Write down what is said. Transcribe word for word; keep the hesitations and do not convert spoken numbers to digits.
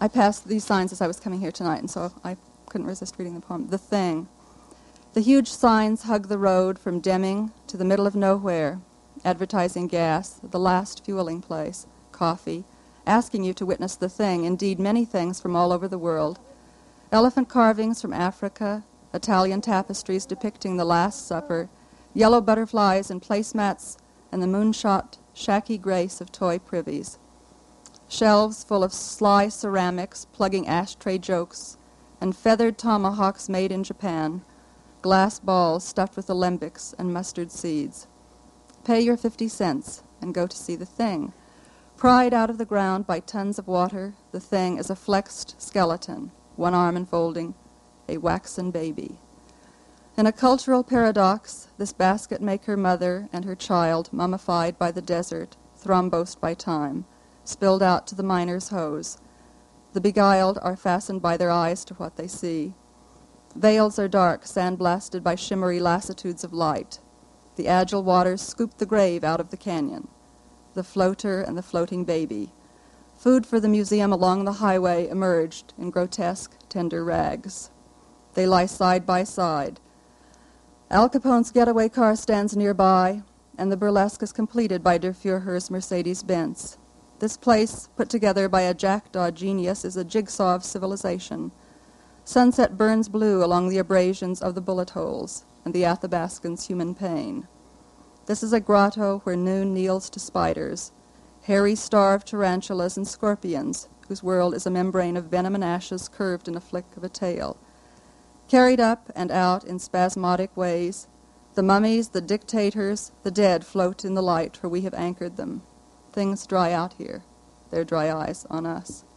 I passed these signs as I was coming here tonight, and so I couldn't resist reading the poem. The Thing. The huge signs hug the road from Deming to the middle of nowhere, advertising gas, the last fueling place, coffee, asking you to witness the thing, indeed many things from all over the world. Elephant carvings from Africa, Italian tapestries depicting the Last Supper, yellow butterflies and placemats, and the moonshot, shacky grace of toy privies. Shelves full of sly ceramics, plugging ashtray jokes, and feathered tomahawks made in Japan, glass balls stuffed with alembics and mustard seeds. Pay your fifty cents and go to see the thing. Pried out of the ground by tons of water, the thing is a flexed skeleton, one arm enfolding a waxen baby. In a cultural paradox, this basket-maker mother and her child, mummified by the desert, thrombosed by time, spilled out to the miner's hose. The beguiled are fastened by their eyes to what they see. Veils are dark, sandblasted by shimmery lassitudes of light. The agile waters scoop the grave out of the canyon. The floater and the floating baby. Food for the museum along the highway emerged in grotesque, tender rags. They lie side by side. Al Capone's getaway car stands nearby, and the burlesque is completed by Der Führer's Mercedes-Benz. This place, put together by a jackdaw genius, is a jigsaw of civilization. Sunset burns blue along the abrasions of the bullet holes and the Athabascan's human pain. This is a grotto where noon kneels to spiders, hairy starved tarantulas and scorpions, whose world is a membrane of venom and ashes curved in a flick of a tail. Carried up and out in spasmodic ways, the mummies, the dictators, the dead float in the light where we have anchored them. Things dry out here, their dry eyes on us.